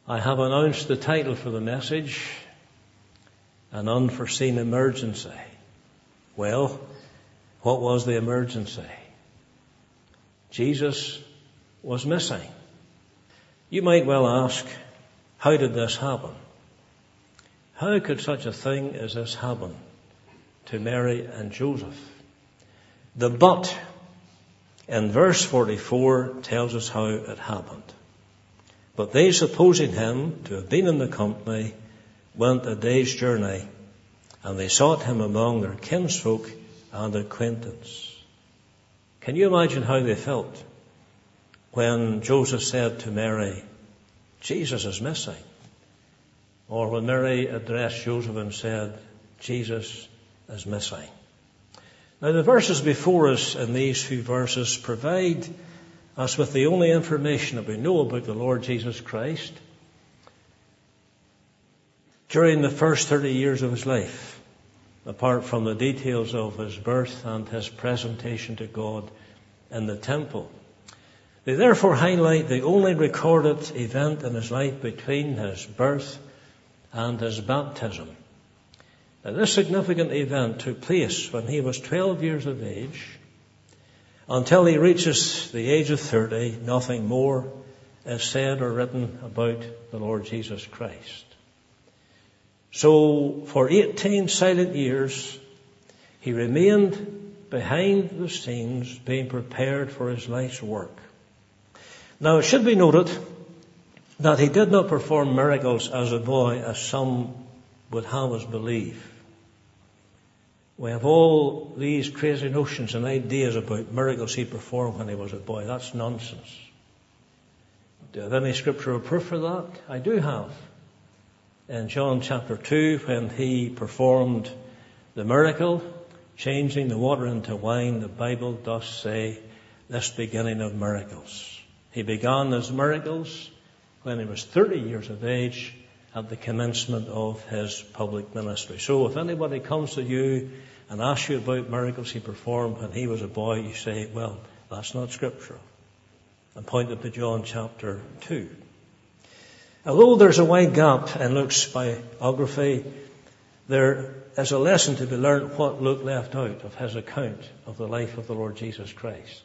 I have announced the title for the message, An Unforeseen Emergency. Well, what was the emergency? Jesus was missing. You might well ask, how did this happen? How could such a thing as this happen to Mary and Joseph? The but in verse 44 tells us how it happened. But they, supposing him to have been in the company, went a day's journey, and they sought him among their kinsfolk and acquaintance. Can you imagine how they felt when Joseph said to Mary, Jesus is missing? Or when Mary addressed Joseph and said, Jesus is missing. Now the verses before us in these few verses provide us with the only information that we know about the Lord Jesus Christ during the first 30 years of his life, apart from the details of his birth and his presentation to God in the temple. They therefore highlight the only recorded event in his life between his birth and his baptism. Now, this significant event took place when he was 12 years of age. Until he reaches the age of 30, nothing more is said or written about the Lord Jesus Christ. So, for 18 silent years, he remained behind the scenes, being prepared for his life's work. Now, it should be noted that he did not perform miracles as a boy, as some would have us believe. We have all these crazy notions and ideas about miracles he performed when he was a boy. That's nonsense. Do you have any scriptural proof for that? I do have. In John chapter 2, when he performed the miracle, changing the water into wine, the Bible does say this beginning of miracles. He began his miracles when he was 30 years of age at the commencement of his public ministry. So if anybody comes to you and asks you about miracles he performed when he was a boy, you say, well, that's not scriptural. And point them to John chapter 2. Although there's a wide gap in Luke's biography, there is a lesson to be learned what Luke left out of his account of the life of the Lord Jesus Christ.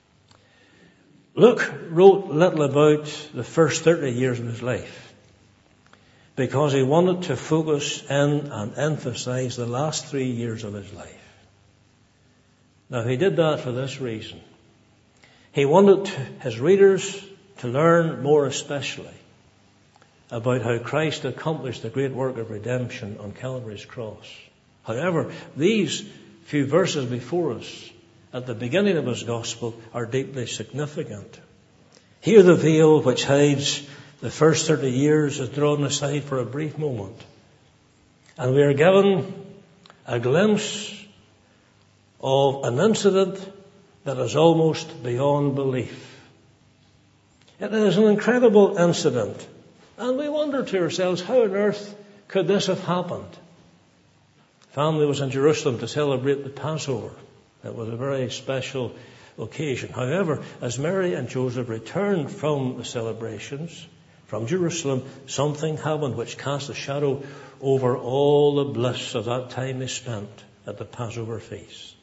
Luke wrote little about the first 30 years of his life, because he wanted to focus in and emphasize the last 3 years of his life. Now, he did that for this reason. He wanted his readers to learn more especially about how Christ accomplished the great work of redemption on Calvary's cross. However, these few verses before us, at the beginning of his gospel, are deeply significant. Here the veil which hides the first 30 years is drawn aside for a brief moment, and we are given a glimpse of an incident that is almost beyond belief. It is an incredible incident, and we wonder to ourselves, how on earth could this have happened? The family was in Jerusalem to celebrate the Passover. It was a very special occasion. However, as Mary and Joseph returned from the celebrations from Jerusalem, something happened which cast a shadow over all the bliss of that time they spent at the Passover feast.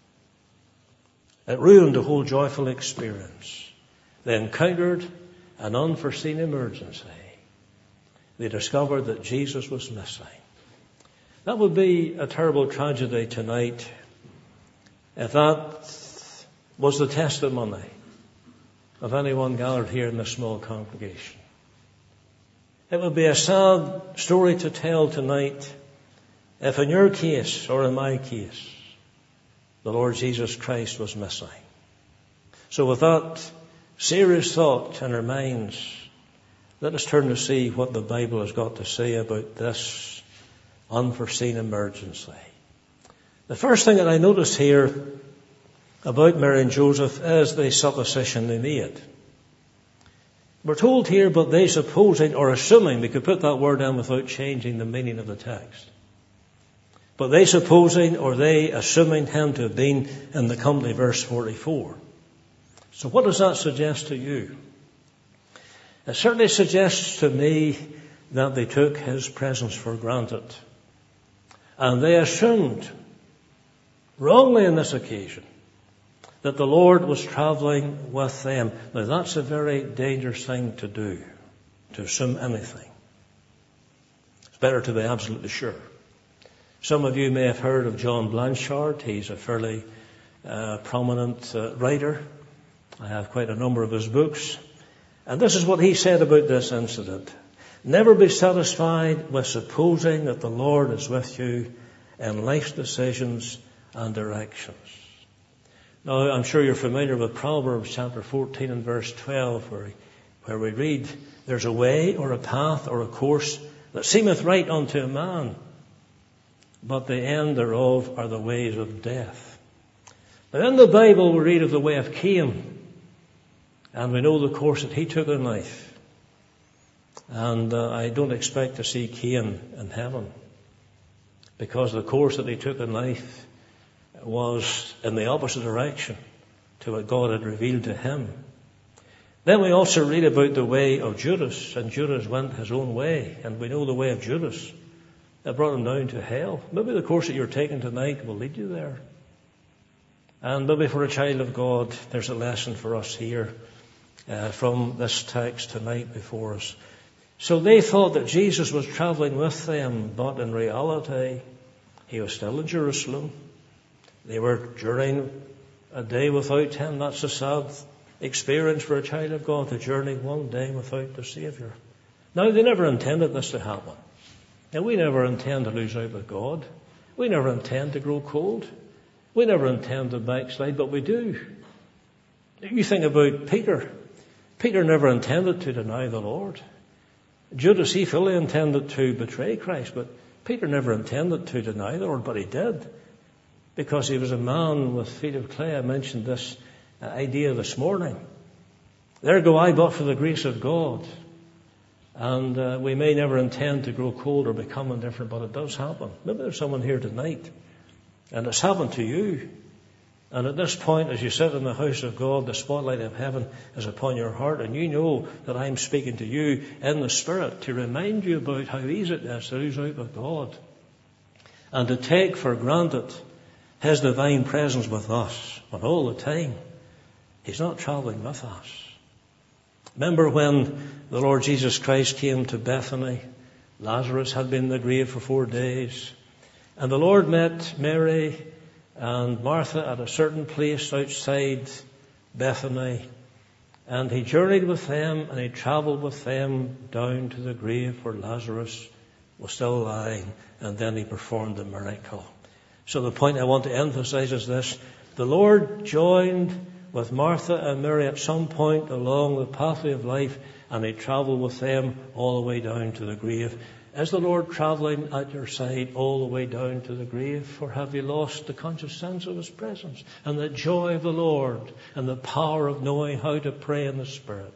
It ruined the whole joyful experience. They encountered an unforeseen emergency. They discovered that Jesus was missing. That would be a terrible tragedy tonight if that was the testimony of anyone gathered here in this small congregation. It would be a sad story to tell tonight if in your case or in my case, the Lord Jesus Christ was missing. So with that serious thought in our minds, let us turn to see what the Bible has got to say about this unforeseen emergency. The first thing that I notice here about Mary and Joseph is the supposition they made. We're told here, but they supposing or assuming, we could put that word in without changing the meaning of the text. But they supposing or they assuming him to have been in the company, verse 44. So what does that suggest to you? It certainly suggests to me that they took his presence for granted. And they assumed, wrongly on this occasion, that the Lord was traveling with them. Now that's a very dangerous thing to do, to assume anything. It's better to be absolutely sure. Some of you may have heard of John Blanchard. He's a fairly prominent writer. I have quite a number of his books. And this is what he said about this incident. Never be satisfied with supposing that the Lord is with you in life's decisions and directions. Now, I'm sure you're familiar with Proverbs chapter 14 and verse 12, where we read, there's a way or a path or a course that seemeth right unto a man, but the end thereof are the ways of death. Now, in the Bible, we read of the way of Cain, and we know the course that he took in life. And I don't expect to see Cain in heaven, because the course that he took in life was in the opposite direction to what God had revealed to him. Then we also read about the way of Judas, and Judas went his own way, and we know the way of Judas. It brought him down to hell. Maybe the course that you're taking tonight will lead you there. And maybe for a child of God, there's a lesson for us here from this text tonight before us. So they thought that Jesus was traveling with them, but in reality, he was still in Jerusalem. They were journeying a day without him. That's a sad experience for a child of God, to journey one day without the Saviour. Now, they never intended this to happen. Now, we never intend to lose out with God. We never intend to grow cold. We never intend to backslide, but we do. You think about Peter. Peter never intended to deny the Lord. Judas, he fully intended to betray Christ, but Peter never intended to deny the Lord, but he did, because he was a man with feet of clay. I mentioned this idea this morning. There go I, but for the grace of God. And we may never intend to grow cold or become indifferent, but it does happen. Maybe there's someone here tonight, and it's happened to you. And at this point, as you sit in the house of God, the spotlight of heaven is upon your heart, and you know that I'm speaking to you in the Spirit to remind you about how easy it is to lose out with God and to take for granted his divine presence with us. But all the time, he's not traveling with us. Remember when the Lord Jesus Christ came to Bethany? Lazarus had been in the grave for 4 days. And the Lord met Mary and Martha at a certain place outside Bethany. And he journeyed with them, and he traveled with them down to the grave where Lazarus was still lying. And then he performed the miracle. So the point I want to emphasize is this. The Lord joined with Martha and Mary at some point along the pathway of life, and he traveled with them all the way down to the grave. Is the Lord traveling at your side all the way down to the grave? Or have you lost the conscious sense of his presence and the joy of the Lord and the power of knowing how to pray in the Spirit?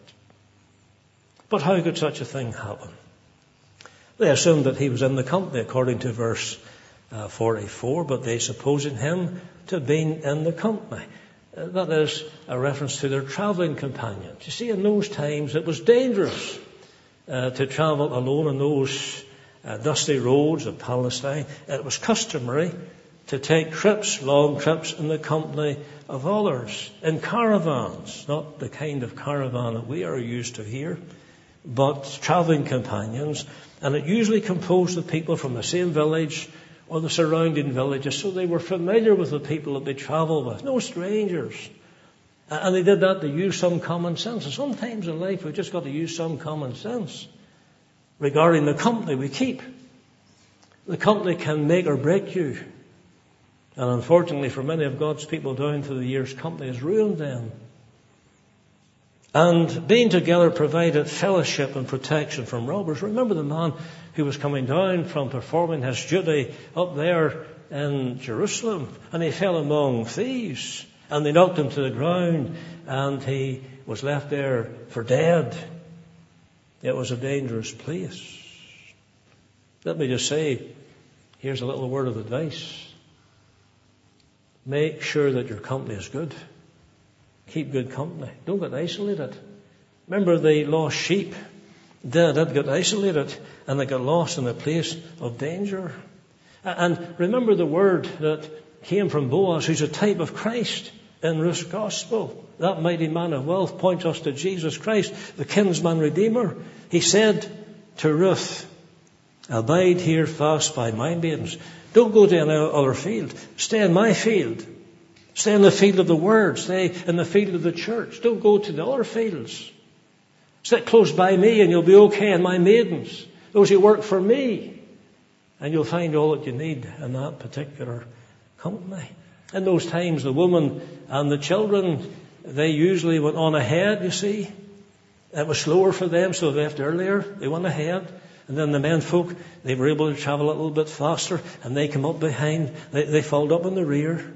But how could such a thing happen? They assumed that he was in the company according to verse 44, but they supposing him to have been in the company. That is a reference to their traveling companions. You see, in those times it was dangerous to travel alone on those dusty roads of Palestine. It was customary to take trips, long trips, in the company of others, in caravans, not the kind of caravan that we are used to here, but traveling companions. And it usually composed of people from the same village or the surrounding villages, so they were familiar with the people that they traveled with, no strangers. And they did that to use some common sense. And sometimes in life we've just got to use some common sense regarding the company we keep. The company can make or break you. And unfortunately for many of God's people down through the years, company has ruined them. And being together provided fellowship and protection from robbers. Remember the man who was coming down from performing his duty up there in Jerusalem, and he fell among thieves, and they knocked him to the ground, and he was left there for dead. It was a dangerous place. Let me just say, here's a little word of advice. Make sure that your company is good. Keep good company. Don't get isolated. Remember the lost sheep? They got isolated and they got lost in a place of danger. And remember the word that came from Boaz, who's a type of Christ in Ruth's gospel. That mighty man of wealth points us to Jesus Christ, the kinsman redeemer. He said to Ruth, abide here fast by my maidens. Don't go to any other field. Stay in my field. Stay in the field of the word. Stay in the field of the church. Don't go to the other fields. Sit close by me and you'll be okay in my maidens. Those who work for me. And you'll find all that you need in that particular company. In those times, the woman and the children, they usually went on ahead, you see. It was slower for them, so they left earlier. They went ahead. And then the men folk, they were able to travel a little bit faster, and they come up behind. They followed up in the rear.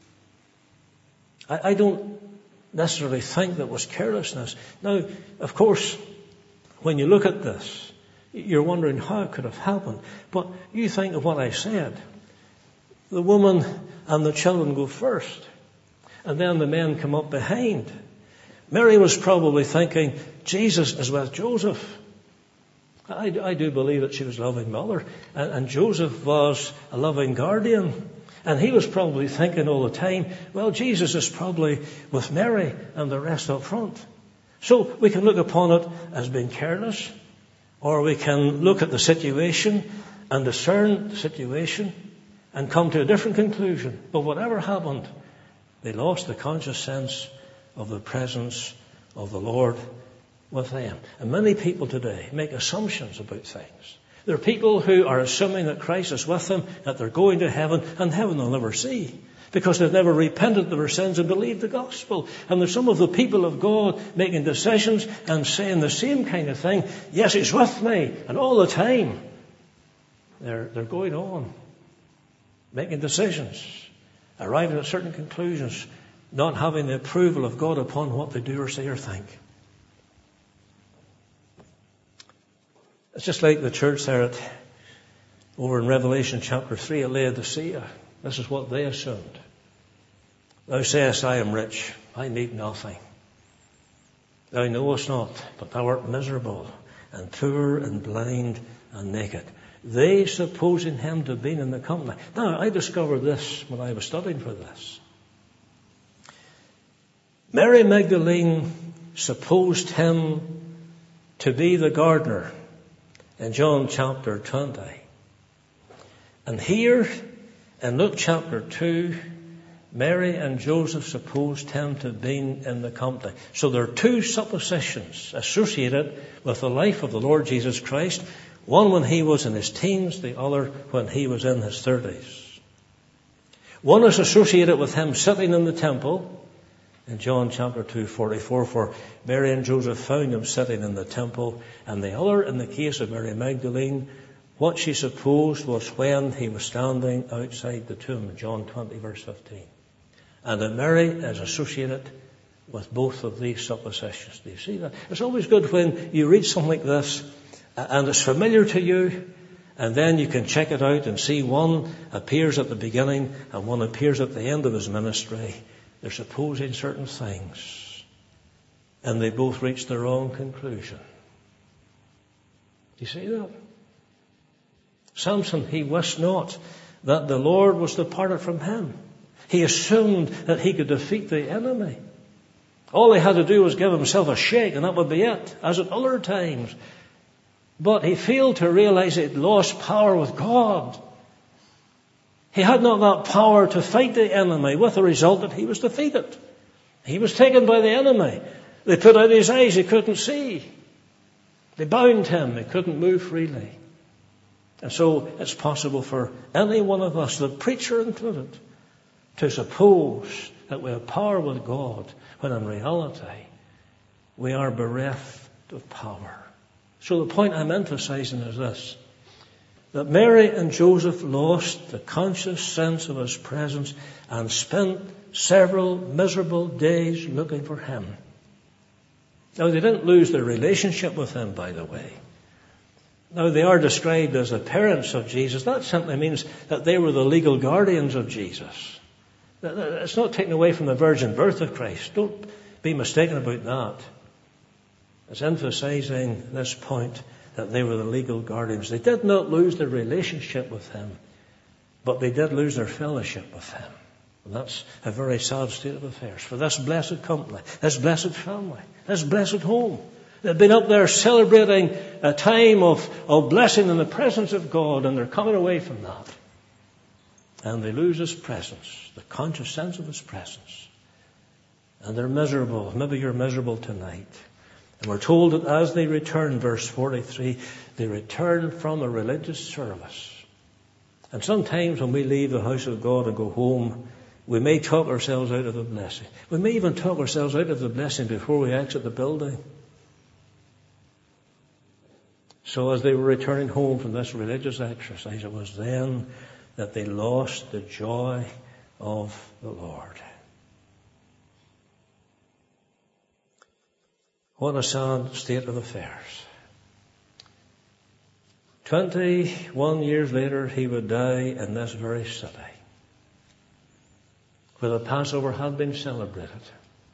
I don't necessarily think that was carelessness. Now, of course, when you look at this, you're wondering how it could have happened. But you think of what I said. The woman and the children go first, and then the men come up behind. Mary was probably thinking, Jesus is with Joseph. I do believe that she was a loving mother, and Joseph was a loving guardian. And he was probably thinking all the time, well, Jesus is probably with Mary and the rest up front. So we can look upon it as being careless, or we can look at the situation and discern the situation and come to a different conclusion. But whatever happened, they lost the conscious sense of the presence of the Lord with them. And many people today make assumptions about things. There are people who are assuming that Christ is with them, that they're going to heaven, and heaven they'll never see, because they've never repented of their sins and believed the gospel. And there's some of the people of God making decisions and saying the same kind of thing. Yes, He's with me, and all the time they're going on, making decisions, arriving at certain conclusions, not having the approval of God upon what they do or say or think. It's just like the church there over in Revelation chapter 3 at Laodicea. This is what they assumed. Thou sayest, I am rich, I need nothing. Thou knowest not, but thou art miserable, and poor, and blind, and naked. They supposing him to have been in the company. Now, I discovered this when I was studying for this. Mary Magdalene supposed him to be the gardener in John chapter 20. And here in Luke chapter 2, Mary and Joseph supposed him to have been in the company. So there are two suppositions associated with the life of the Lord Jesus Christ. One when he was in his teens, the other when he was in his 30s. One is associated with him sitting in the temple in John chapter 2:44, for Mary and Joseph found him sitting in the temple. And the other, in the case of Mary Magdalene, what she supposed was when he was standing outside the tomb, John 20 verse 15. And that Mary is associated with both of these suppositions. Do you see that? It's always good when you read something like this and it's familiar to you, and then you can check it out and see one appears at the beginning and one appears at the end of his ministry. They're supposing certain things, and they both reach the wrong conclusion. Do you see that? Samson, he wist not that the Lord was departed from him. He assumed that he could defeat the enemy. All he had to do was give himself a shake, and that would be it, as at other times. But he failed to realize he'd lost power with God. He had not that power to fight the enemy, with the result that he was defeated. He was taken by the enemy. They put out his eyes, he couldn't see. They bound him, he couldn't move freely. And so it's possible for any one of us, the preacher included, to suppose that we have power with God, when in reality we are bereft of power. So the point I'm emphasizing is this: that Mary and Joseph lost the conscious sense of his presence and spent several miserable days looking for him. Now, they didn't lose their relationship with him, by the way. Now, they are described as the parents of Jesus. That simply means that they were the legal guardians of Jesus. It's not taken away from the virgin birth of Christ. Don't be mistaken about that. It's emphasizing this point that they were the legal guardians. They did not lose their relationship with him, but they did lose their fellowship with him. And that's a very sad state of affairs for this blessed company, this blessed family, this blessed home. They've been up there celebrating a time of blessing in the presence of God, and they're coming away from that. And they lose His presence, the conscious sense of His presence. And they're miserable. Maybe you're miserable tonight. And we're told that as they return, verse 43, they return from a religious service. And sometimes when we leave the house of God and go home, we may talk ourselves out of the blessing. We may even talk ourselves out of the blessing before we exit the building. So as they were returning home from this religious exercise, it was then that they lost the joy of the Lord. What a sad state of affairs. 21 years later, he would die in this very city, where the Passover had been celebrated.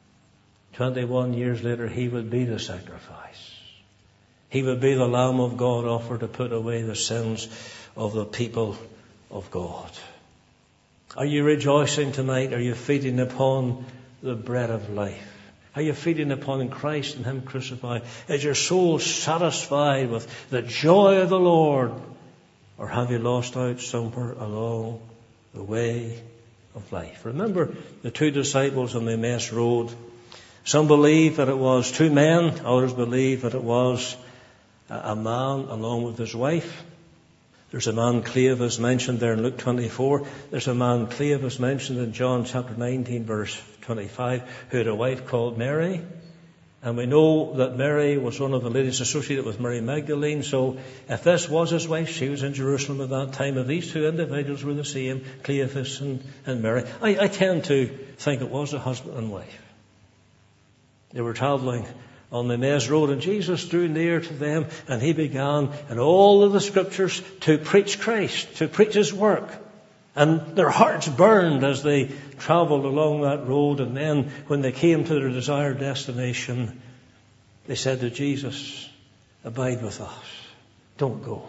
21 years later, he would be the sacrifice. He would be the Lamb of God offered to put away the sins of the people of God. Are you rejoicing tonight? Are you feeding upon the bread of life? Are you feeding upon Christ and Him crucified? Is your soul satisfied with the joy of the Lord? Or have you lost out somewhere along the way of life? Remember the two disciples on the Emmaus Road. Some believe that it was two men. Others believe that it was a man along with his wife. There's a man, Cleophas, mentioned there in Luke 24. There's a man, Cleophas, mentioned in John chapter 19, verse 25, who had a wife called Mary. And we know that Mary was one of the ladies associated with Mary Magdalene. So if this was his wife, she was in Jerusalem at that time, and these two individuals were the same, Cleophas and Mary. I tend to think it was a husband and wife. They were traveling on the Emmaus Road, and Jesus drew near to them, and He began in all of the Scriptures to preach Christ, to preach His work. And their hearts burned as they travelled along that road, and then when they came to their desired destination, they said to Jesus, "Abide with us. Don't go.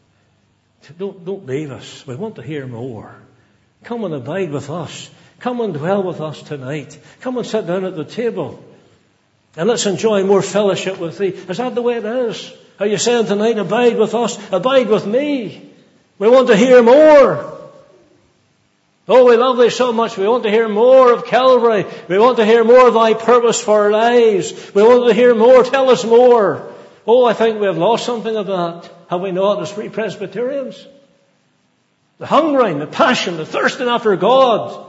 Don't leave us. We want to hear more. Come and abide with us. Come and dwell with us tonight. Come and sit down at the table. And let's enjoy more fellowship with Thee." Is that the way it is? Are you saying tonight, abide with us, abide with me? We want to hear more. Oh, we love Thee so much. We want to hear more of Calvary. We want to hear more of Thy purpose for our lives. We want to hear more. Tell us more. Oh, I think we have lost something of that. Have we not as Free Presbyterians? The hungering, the passion, the thirsting after God.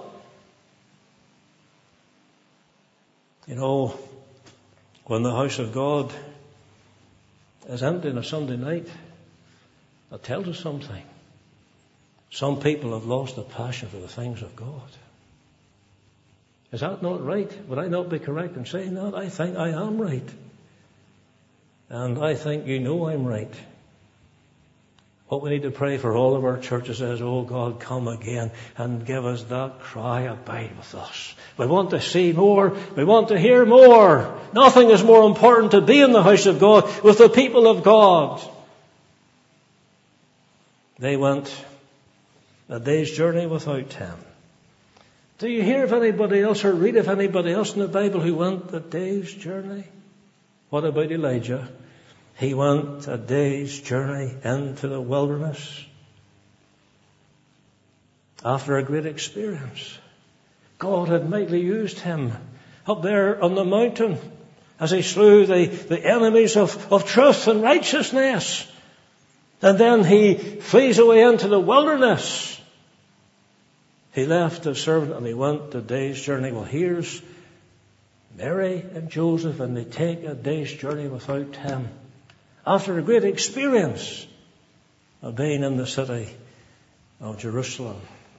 You know, when the house of God is empty on a Sunday night, that tells us something. Some people have lost the passion for the things of God. Is that not right? Would I not be correct in saying that? I think I am right. And I think you know I'm right. What we need to pray for all of our churches is, "Oh God, come again and give us that cry, abide with us." We want to see more. We want to hear more. Nothing is more important to be in the house of God with the people of God. They went a day's journey without Him. Do you hear of anybody else or read of anybody else in the Bible who went a day's journey? What about Elijah? He went a day's journey into the wilderness after a great experience. God had mightily used him up there on the mountain as he slew the enemies of truth and righteousness. And then he flees away into the wilderness. He left his servant and he went a day's journey. Well, here's Mary and Joseph, and they take a day's journey without him after a great experience of being in the city of Jerusalem.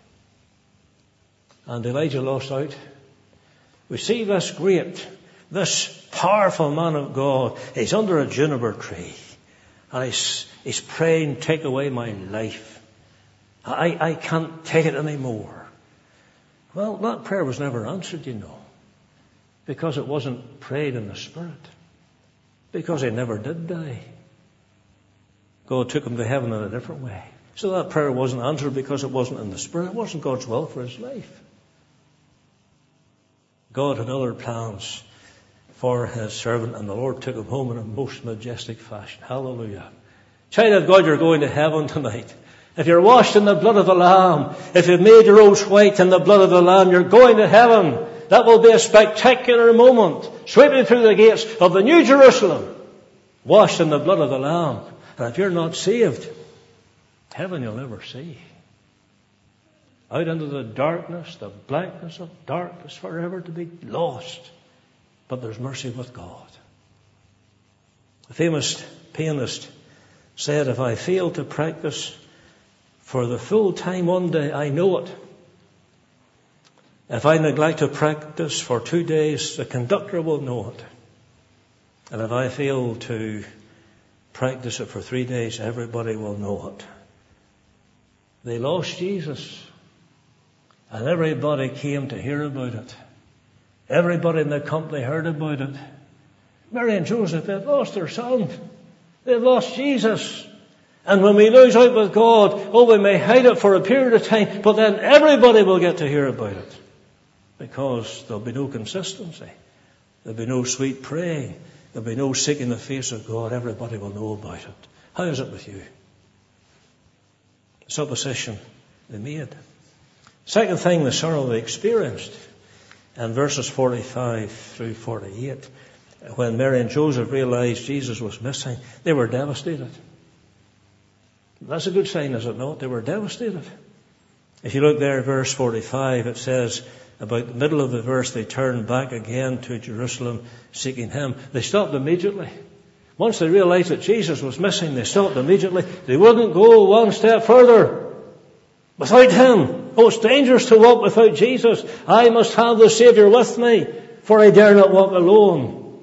And Elijah lost out. We see this powerful man of God. He's under a juniper tree. And he's praying, "Take away my life. I can't take it anymore." Well, that prayer was never answered, you know, because it wasn't prayed in the Spirit. because he never did die. God took him to heaven in a different way. So that prayer wasn't answered because it wasn't in the Spirit. It wasn't God's will for his life. God had other plans for his servant, and the Lord took him home in a most majestic fashion. Hallelujah. Child of God, you're going to heaven tonight. If you're washed in the blood of the Lamb, if you've made your robes white in the blood of the Lamb, you're going to heaven. That will be a spectacular moment, sweeping through the gates of the New Jerusalem, washed in the blood of the Lamb. And if you're not saved, heaven you'll never see. Out into the darkness, the blackness of darkness, forever to be lost. But there's mercy with God. A famous pianist said, if I fail to practice for the full time one day, I know it. If I neglect to practice for 2 days, the conductor will know it. And if I fail to practice it for 3 days, everybody will know it. They lost Jesus. And everybody came to hear about it. Everybody in the company heard about it. Mary and Joseph, they've lost their son. They've lost Jesus. And when we lose out with God, we may hide it for a period of time, but then everybody will get to hear about it. Because there'll be no consistency. There'll be no sweet praying. There'll be no seeking the face of God. Everybody will know about it. How is it with you? Supposition they made. Second thing, the sorrow they experienced. And verses 45 through 48, when Mary and Joseph realized Jesus was missing, they were devastated. That's a good sign, is it not? They were devastated. If you look there, verse 45, it says, about the middle of the verse, they turned back again to Jerusalem, seeking him. They stopped immediately. Once they realized that Jesus was missing, they stopped immediately. They wouldn't go one step further without him. Oh, it's dangerous to walk without Jesus. I must have the Savior with me, for I dare not walk alone.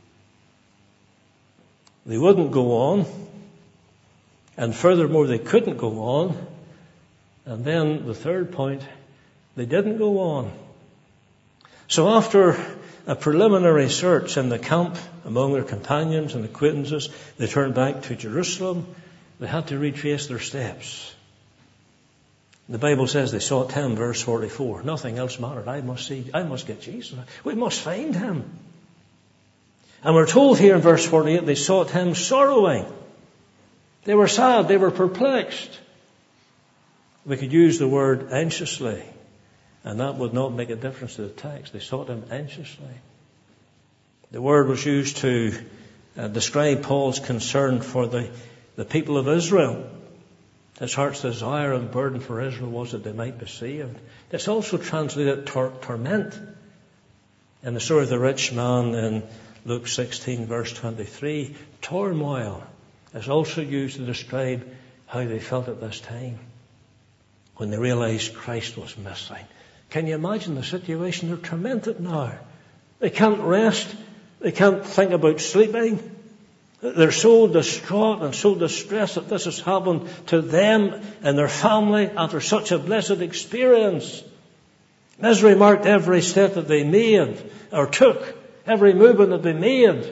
They wouldn't go on. And furthermore, they couldn't go on. And then the third point, they didn't go on. So after a preliminary search in the camp among their companions and acquaintances, they turned back to Jerusalem. They had to retrace their steps. The Bible says they sought him, verse 44. Nothing else mattered. I must get Jesus. We must find him. And we're told here in verse 48, they sought him sorrowing. They were sad. They were perplexed. We could use the word anxiously, and that would not make a difference to the text. They sought him anxiously. The word was used to describe Paul's concern for the people of Israel. His heart's desire and burden for Israel was that they might be saved. It's also translated torment. In the story of the rich man in Luke 16, verse 23, turmoil is also used to describe how they felt at this time when they realized Christ was missing. Can you imagine the situation? They're tormented now. They can't rest. They can't think about sleeping. They're so distraught and so distressed that this has happened to them and their family after such a blessed experience. Misery marked every step that they made or took, every movement that they made.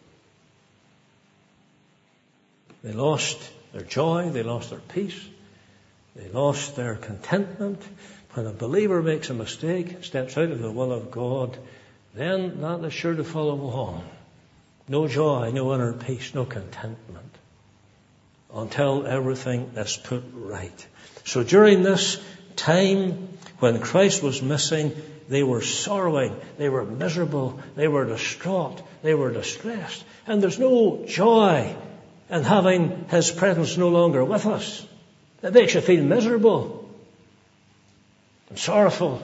They lost their joy, they lost their peace, they lost their contentment. When a believer makes a mistake, steps out of the will of God, then that is sure to follow along. No joy, no inner peace, no contentment until everything is put right. So during this time when Christ was missing, they were sorrowing, they were miserable, they were distraught, they were distressed. And there's no joy in having his presence no longer with us. It makes you feel miserable and sorrowful.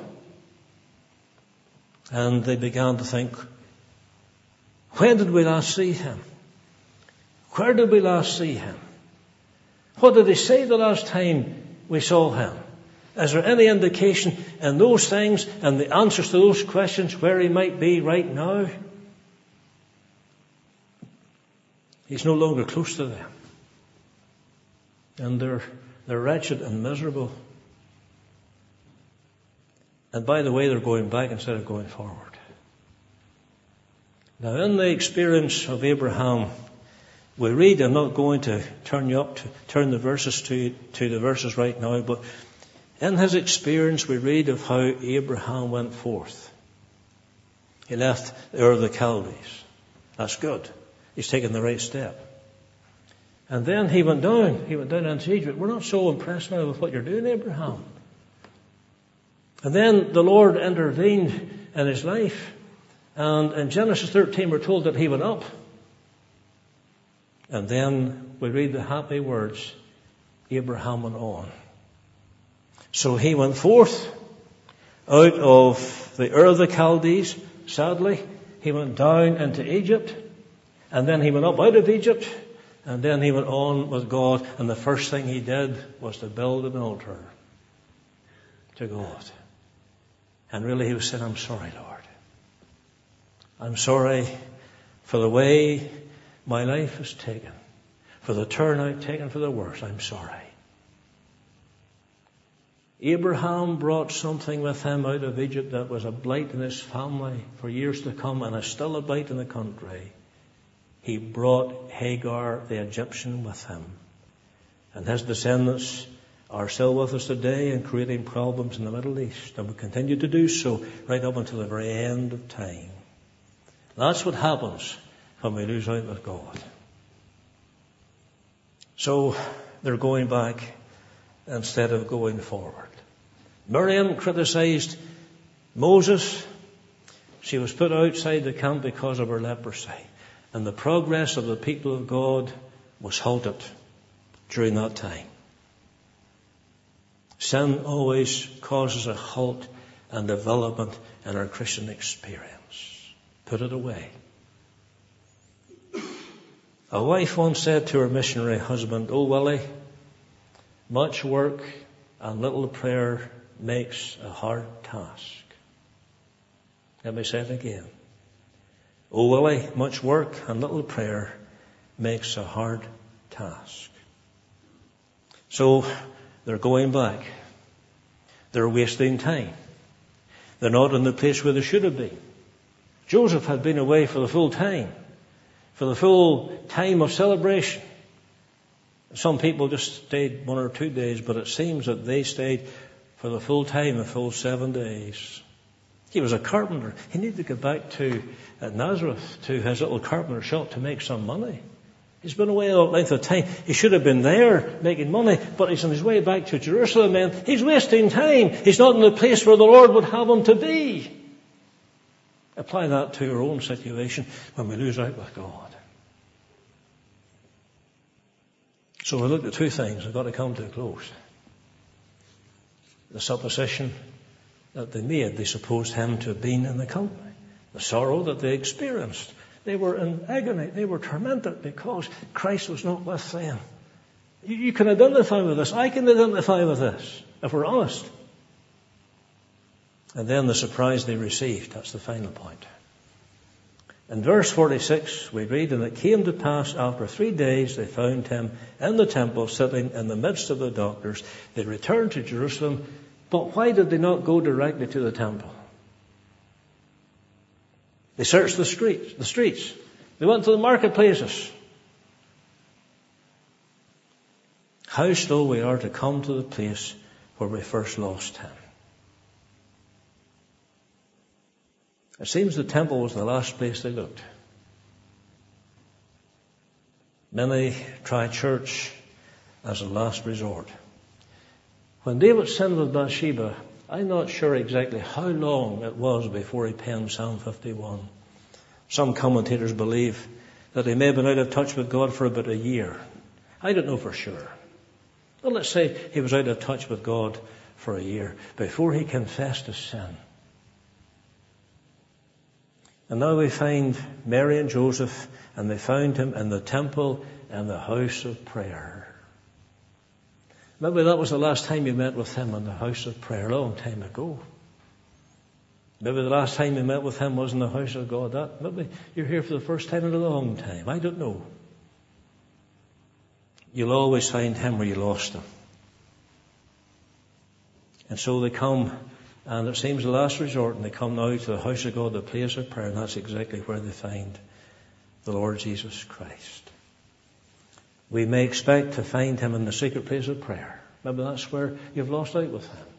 And they began to think, when did we last see him? Where did we last see him? What did he say the last time we saw him? Is there any indication in those things and the answers to those questions where he might be right now? He's no longer close to them. And they're wretched and miserable. And by the way, they're going back instead of going forward. Now, in the experience of Abraham, we read, I'm not going to turn the verses to the verses right now, but in his experience we read of how Abraham went forth. He left Ur of the Chaldees. That's good. He's taken the right step. And then he went down. He went down into Egypt. We're not so impressed now with what you're doing, Abraham. And then the Lord intervened in his life. And in Genesis 13 we're told that he went up. And then we read the happy words, Abraham went on. So he went forth out of the Ur of the Chaldees. Sadly, he went down into Egypt. And then he went up out of Egypt. And then he went on with God. And the first thing he did was to build an altar to God. And really he was saying, I'm sorry, Lord. I'm sorry for the way my life is taken, for the turn I've taken for the worse. I'm sorry. Abraham brought something with him out of Egypt that was a blight in his family for years to come, and is still a blight in the country. He brought Hagar, the Egyptian, with him. And his descendants are still with us today and creating problems in the Middle East, and will continue to do so right up until the very end of time. That's what happens when we lose out with God. So they're going back instead of going forward. Miriam criticized Moses. She was put outside the camp because of her leprosy. And the progress of the people of God was halted during that time. Sin always causes a halt and development in our Christian experience. Put it away. A wife once said to her missionary husband, "Oh, Willie, much work and little prayer makes a hard task." Let me say it again. "Oh, Willie, much work and little prayer makes a hard task." So they're going back. They're wasting time. They're not in the place where they should have been. Joseph had been away for the full time of celebration. Some people just stayed 1 or 2 days, but it seems that they stayed for the full time, the full 7 days. He was a carpenter. He needed to get back to Nazareth, to his little carpenter shop to make some money. He's been away a length of time. He should have been there making money, but he's on his way back to Jerusalem, and he's wasting time. He's not in the place where the Lord would have him to be. Apply that to your own situation when we lose out with God. So we looked at 2 things. I've got to come to a close. The supposition that they made, they supposed him to have been in the company. The sorrow that they experienced. They were in agony. They were tormented because Christ was not with them. You can identify with this. I can identify with this, if we're honest. And then the surprise they received. That's the final point. In verse 46 we read, "And it came to pass after 3 days they found him in the temple sitting in the midst of the doctors. They returned to Jerusalem." But why did they not go directly to the temple? They searched the streets. They went to the marketplaces. How slow we are to come to the place where we first lost him. It seems the temple was the last place they looked. Many try church as a last resort. When David sinned with Bathsheba, I'm not sure exactly how long it was before he penned Psalm 51. Some commentators believe that he may have been out of touch with God for about a year. I don't know for sure. But let's say he was out of touch with God for a year before he confessed his sin. And now we find Mary and Joseph, and they found him in the temple and the house of prayer. Maybe that was the last time you met with him in the house of prayer, a long time ago. Maybe the last time you met with him was in the house of God. Maybe you're here for the first time in a long time. I don't know. You'll always find him where you lost him. And so they come And it seems the last resort, and they come now to the house of God, the place of prayer, and that's exactly where they find the Lord Jesus Christ. We may expect to find him in the secret place of prayer. Maybe that's where you've lost out with him.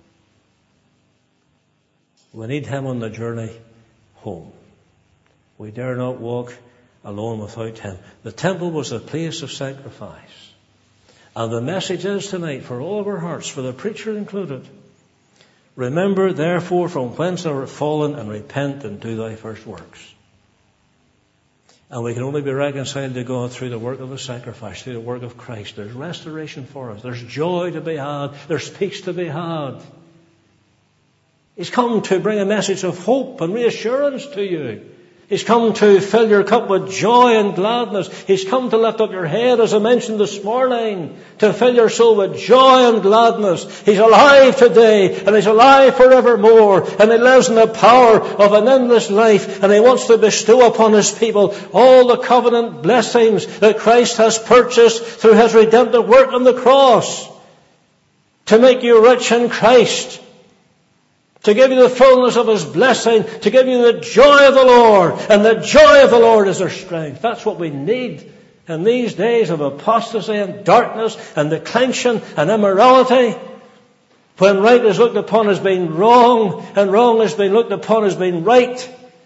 We need him on the journey home. We dare not walk alone without him. The temple was a place of sacrifice. And the message is tonight for all of our hearts, for the preacher included. Remember, therefore, from whence thou art fallen, and repent and do thy first works. And we can only be reconciled to God through the work of the sacrifice, through the work of Christ. There's restoration for us. There's joy to be had. There's peace to be had. He's come to bring a message of hope and reassurance to you. He's come to fill your cup with joy and gladness. He's come to lift up your head, as I mentioned this morning, to fill your soul with joy and gladness. He's alive today, and he's alive forevermore, and he lives in the power of an endless life, and he wants to bestow upon his people all the covenant blessings that Christ has purchased through his redemptive work on the cross, to make you rich in Christ, to give you the fullness of his blessing, to give you the joy of the Lord. And the joy of the Lord is our strength. That's what we need in these days of apostasy and darkness and declension and immorality. When right is looked upon as being wrong, and wrong is being looked upon as being right.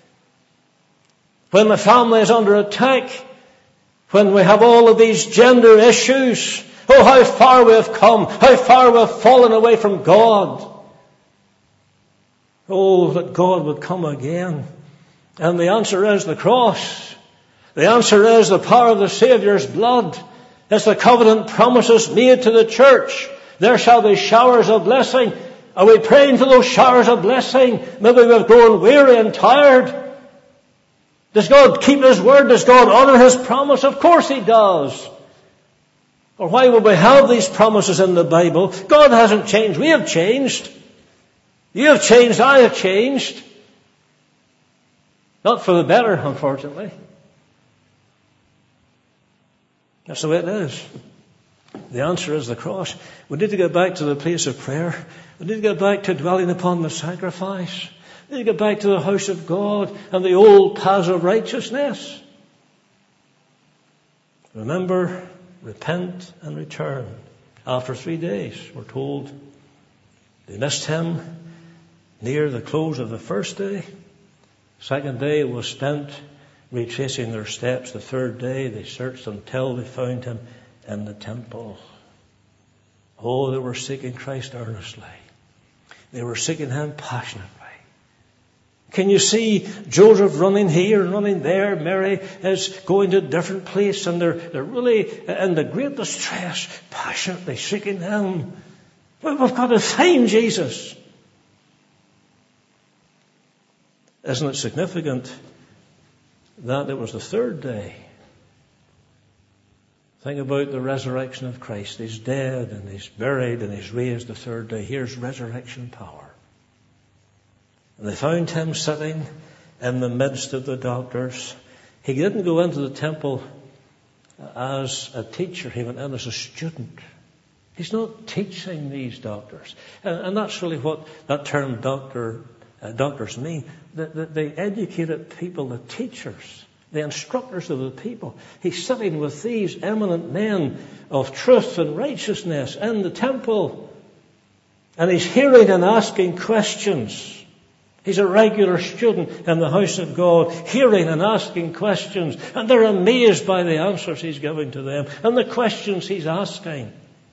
When the family is under attack. When we have all of these gender issues. Oh, how far we have come. How far we have fallen away from God. Oh, that God would come again. And the answer is the cross. The answer is the power of the Saviour's blood. It's the covenant promises made to the church. There shall be showers of blessing. Are we praying for those showers of blessing? Maybe we've grown weary and tired. Does God keep his word? Does God honor his promise? Of course he does. Or why would we have these promises in the Bible? God hasn't changed. We have changed. You have changed, I have changed. Not for the better, unfortunately. That's the way it is. The answer is the cross. We need to get back to the place of prayer. We need to get back to dwelling upon the sacrifice. We need to get back to the house of God and the old paths of righteousness. Remember, repent and return. After 3 days, we're told, they missed him near the close of the first day. Second day was spent retracing their steps. The third day they searched until they found him in the temple. Oh, they were seeking Christ earnestly. They were seeking him passionately. Can you see Joseph running here and running there? Mary is going to a different place, and they're really in the great distress, passionately seeking him. We've got to find Jesus. Isn't it significant that it was the third day? Think about the resurrection of Christ. He's dead and he's buried and he's raised the third day. Here's resurrection power. And they found him sitting in the midst of the doctors. He didn't go into the temple as a teacher. He went in as a student. He's not teaching these doctors. And that's really what that term doctors mean. The educated people, the teachers, the instructors of the people. He's sitting with these eminent men of truth and righteousness in the temple. And he's hearing and asking questions. He's a regular student in the house of God, hearing and asking questions. And they're amazed by the answers he's giving to them and the questions he's asking.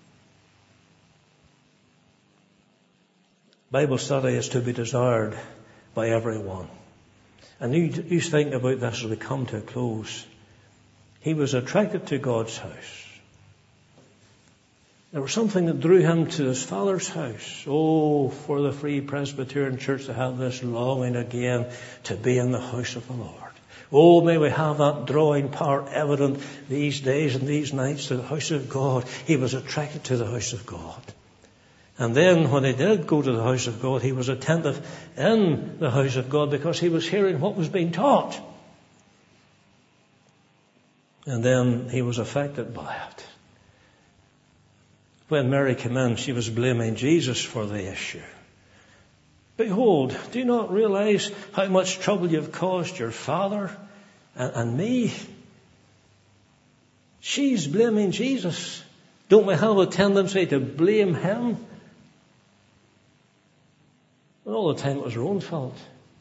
Bible study is to be desired by everyone. And you think about this as we come to a close. He was attracted to God's house. There was something that drew him to his Father's house. Oh, for the Free Presbyterian Church to have this longing again to be in the house of the Lord. Oh, may we have that drawing power evident these days and these nights to the house of God. He was attracted to the house of God. And then when he did go to the house of God, he was attentive in the house of God because he was hearing what was being taught. And then he was affected by it. When Mary came in, she was blaming Jesus for the issue. Behold, do you not realize how much trouble you've caused your father and me? She's blaming Jesus. Don't we have a tendency to blame him? Well, all the time it was her own fault.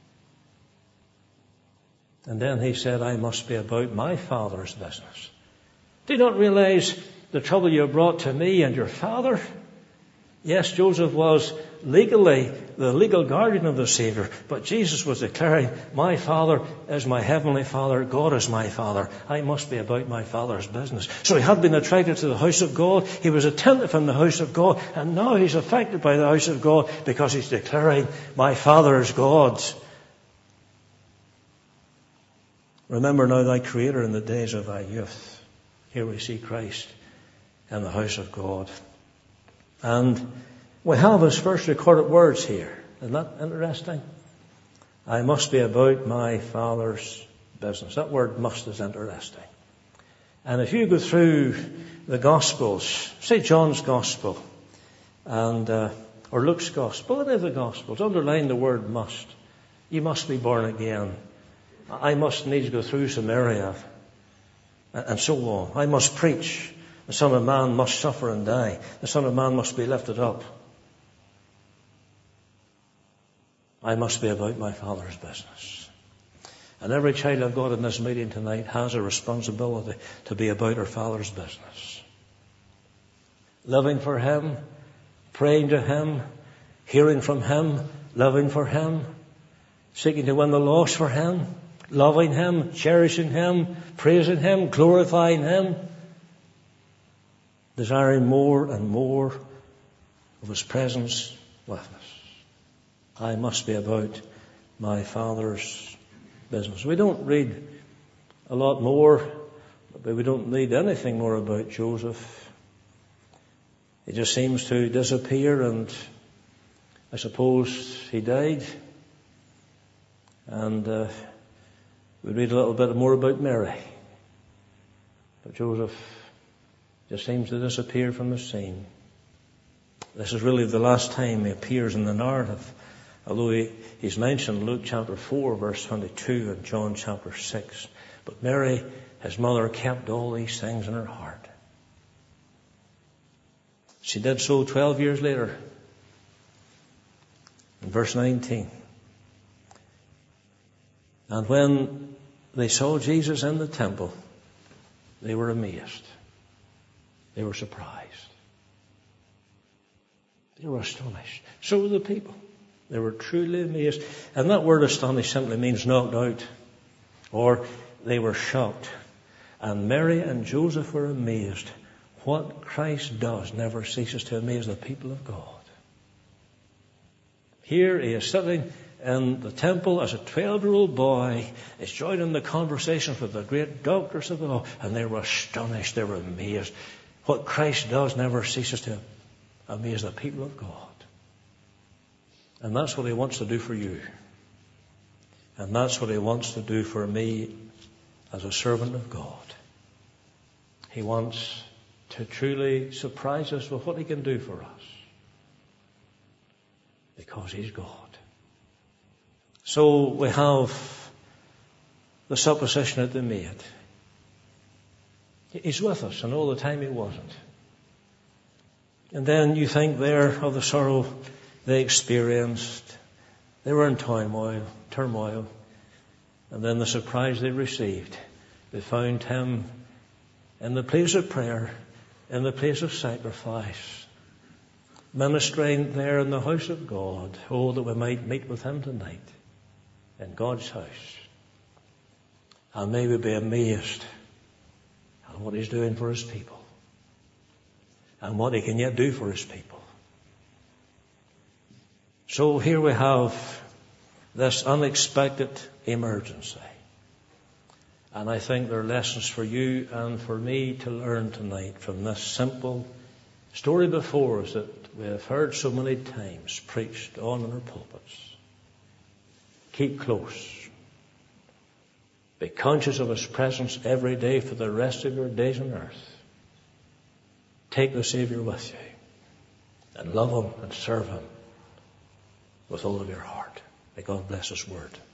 And then he said, I must be about my Father's business. Do you not realize the trouble you brought to me and your father? Yes, Joseph was legally the legal guardian of the Savior, but Jesus was declaring, my Father is my heavenly Father, God is my Father. I must be about my Father's business. So he had been attracted to the house of God. He was attentive in the house of God, and now he's affected by the house of God because he's declaring, my Father is God. Remember now thy Creator in the days of thy youth. Here we see Christ in the house of God. And we have his first recorded words here. Isn't that interesting? I must be about my Father's business. That word must is interesting. And if you go through the Gospels, say John's Gospel, and or Luke's Gospel, any of the Gospels, underline the word must. You must be born again. I must needs go through Samaria, and so on. I must preach. The Son of Man must suffer and die. The Son of Man must be lifted up. I must be about my Father's business. And every child of God in this meeting tonight has a responsibility to be about her Father's business. Living for Him, praying to Him, hearing from Him, living for Him, seeking to win the lost for Him, loving Him, cherishing Him, praising Him, glorifying Him, desiring more and more of His presence with us. I must be about my Father's business. We don't read a lot more, but we don't read anything more about Joseph. He just seems to disappear, and I suppose he died. And we read a little bit more about Mary. But Joseph just seems to disappear from the scene. This is really the last time he appears in the narrative. Although he's mentioned in Luke chapter 4, verse 22, and John chapter 6. But Mary, his mother, kept all these things in her heart. She did so 12 years later. In verse 19. And when they saw Jesus in the temple, they were amazed. They were surprised. They were astonished. So were the people. They were truly amazed. And that word astonished simply means knocked out. Or they were shocked. And Mary and Joseph were amazed. What Christ does never ceases to amaze the people of God. Here he is sitting in the temple as a 12-year-old boy. He's joining the conversations with the great doctors of the law. And they were astonished. They were amazed. What Christ does never ceases to amaze the people of God. And that's what He wants to do for you. And that's what He wants to do for me as a servant of God. He wants to truly surprise us with what He can do for us. Because He's God. So we have the supposition that they made. He's with us, and all the time He wasn't. And then you think there of the sorrow they experienced. They were in turmoil. And then the surprise they received. They found Him in the place of prayer, in the place of sacrifice, ministering there in the house of God. Oh, that we might meet with Him tonight in God's house. And may we be amazed at what He's doing for His people and what He can yet do for His people. So here we have this unexpected emergency. And I think there are lessons for you and for me to learn tonight from this simple story before us that we have heard so many times preached on in our pulpits. Keep close. Be conscious of His presence every day for the rest of your days on earth. Take the Savior with you and love Him and serve Him with all of your heart. May God bless His word.